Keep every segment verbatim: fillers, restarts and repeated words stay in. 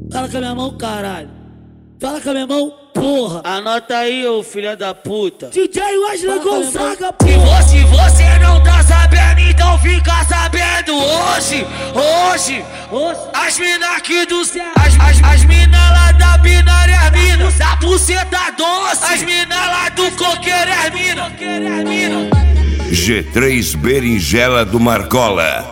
Fala com a minha mão, caralho. Fala com a minha mão, porra. Anota aí, ô filha da puta. D J Wesley Gonzaga, Se porra. você, você não tá sabendo, então fica sabendo hoje, hoje, hoje. As mina aqui do céu, as, as, as mina lá da binária, as mina da buceta doce, as mina lá do coqueiro, as mina. G três Berinjela do Marcola.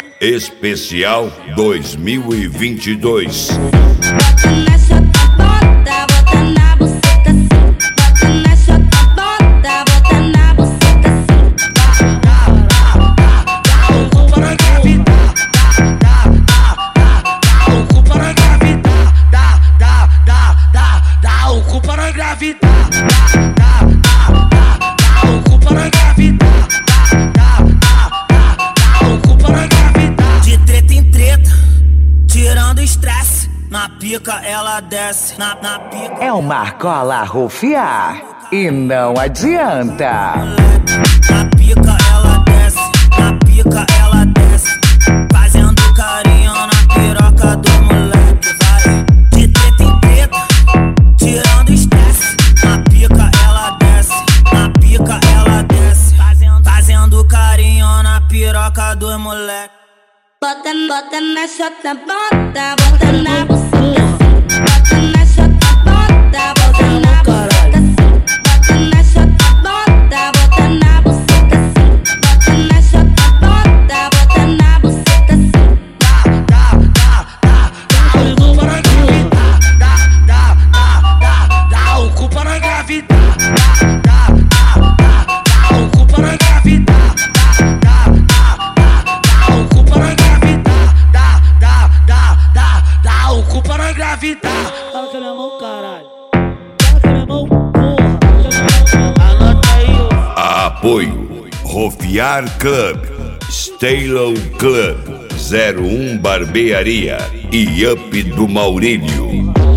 Especial dois mil e vinte e dois. Bota nessa bota, bota na buceta assim. Bota nessa bota, bota na buceta assim. Dá, dá, dá, dá o cu para engravidar. Dá, dá, dá, dá o cu para engravidar. Dá, dá, dá, dá, dá o cu para engravidar. Dá, dá, dá, dá, dá o cu para engravidar. Dá, dá, dá, dá o cu para engravidar. De treta em treta, tirando estresse. Na pica ela desce, na, na pica. É o Marcola rufiar e não adianta. Na pica ela desce, na pica ela desce. Fazendo carinho na piroca do moleque, vai. De treta em treta, tirando estresse. Na pica ela desce, na pica ela desce. Fazendo, fazendo carinho na piroca do moleque. Bota, bota nessa bota, bota na buceta assim. Bota nessa bota, bota na buceta assim. Bota nessa bota, bota na buceta assim. Bota nessa bota, bota na buceta assim. Dá, dá, dá, dá, dá o cu para engravidar. Dá, dá, dá, dá, dá o cu para engravidar. Dá, dá, dá, dá, dá o cu para engravidar. Dá, dá, dá, dá, dá o cu para engravidar. Dá, dá, dá, dá, dá o cu para engravidar. Fala com a minha mão, caralho. Fala com a minha mão, porra. Anota aí, ô. Apoio Rufiar Club, Stalo Club, zero um Barbearia e Up do Maurílio.